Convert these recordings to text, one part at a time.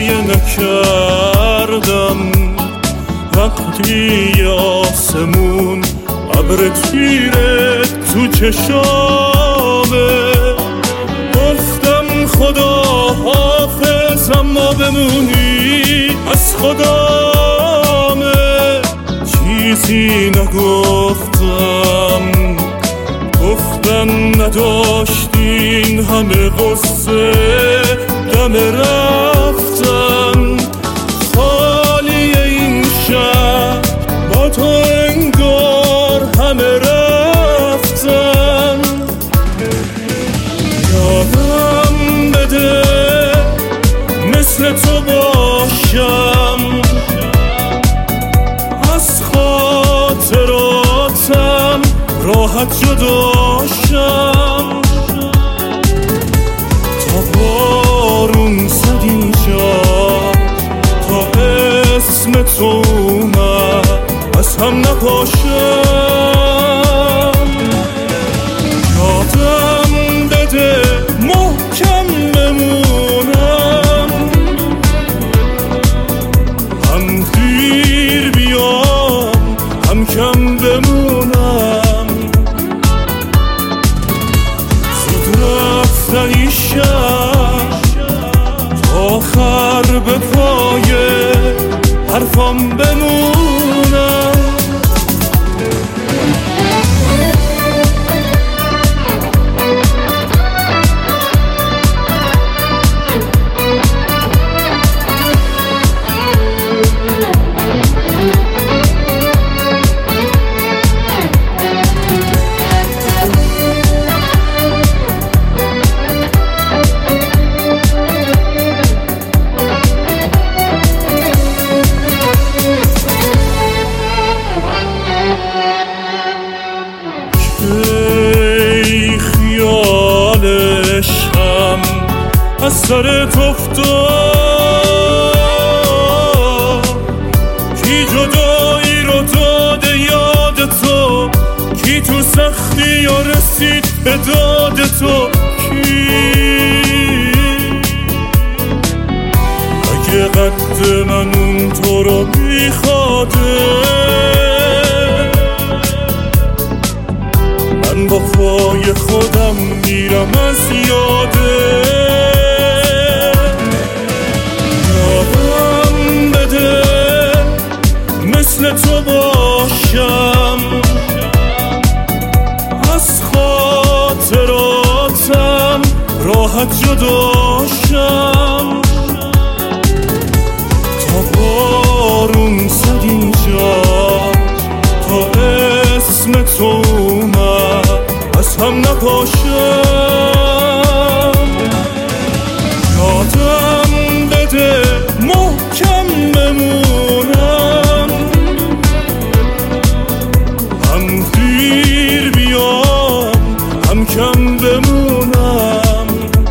گریه نکردم وقتی آسمون ابر تیره تو چشامه. گفتم خدا حافظ اما بمونی از خدامه. چیزی نگفتم، گفتن نداشتین همه قصه دم رفتن. خالی این شهر با تو انگار همه رفتن. یادم بده مثل تو باشم، از خاطراتم راحت جداشم. تا بارون زد اینجا، تا اسم تو اومد از هم نپاشم. یادم بده محکم بمونم، هم دیر بیام هم کم بمونم. زود رفتن این شهر تا آخر به پای حرفام بمونم. ای خیالشم از سرت افتاد، کی جدایی رو داده یاد تو، کی تو سختی ها رسید به داد تو، کی اگه قد من اون تو رو میخواده. من با پای خودم میرم از یاده. یادم بده مثل تو باشم، از خاطراتم راحت جداشم. تا بارون زد اینجا، تا اسم تو اومد از هم نپاشم. یادم بده محکم بمونم، هم دیر بیام هم کم بمونم.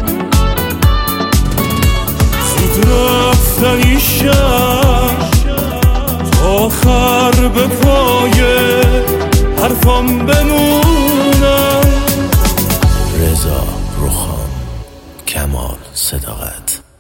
زود رفتن این شهر تا آخر به پای حرفام بمونم. رضا روخان، کمال صداقت.